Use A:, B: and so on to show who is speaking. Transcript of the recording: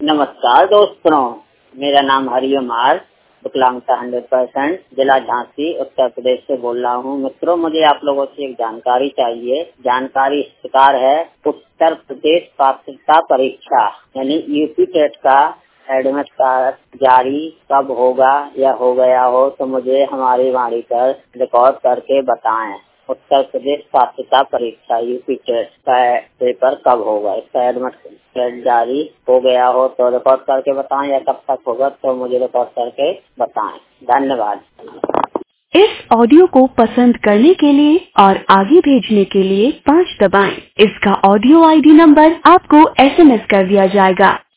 A: नमस्कार दोस्तों, मेरा नाम हरिओम आर, विकलांगता 100%, जिला झांसी, उत्तर प्रदेश से बोल रहा हूँ। मित्रों, मुझे आप लोगों से एक जानकारी चाहिए। जानकारी इस प्रकार है, उत्तर प्रदेश पात्रता परीक्षा यानी यूपी टेट का एडमिट कार्ड जारी कब होगा या हो गया हो तो मुझे हमारी वाणी पर रिकॉर्ड करके बताएं। उत्तर प्रदेश पात्रता परीक्षा यूपी टेट का पेपर कब होगा, इसका एडमिट कार्ड जारी हो गया हो तो रिकॉर्ड करके बताएं, या कब तक होगा तो मुझे रिकॉर्ड करके बताएं। धन्यवाद।
B: इस ऑडियो को पसंद करने के लिए और आगे भेजने के लिए 5 दबाएं। इसका ऑडियो आईडी नंबर आपको SMS कर दिया जाएगा।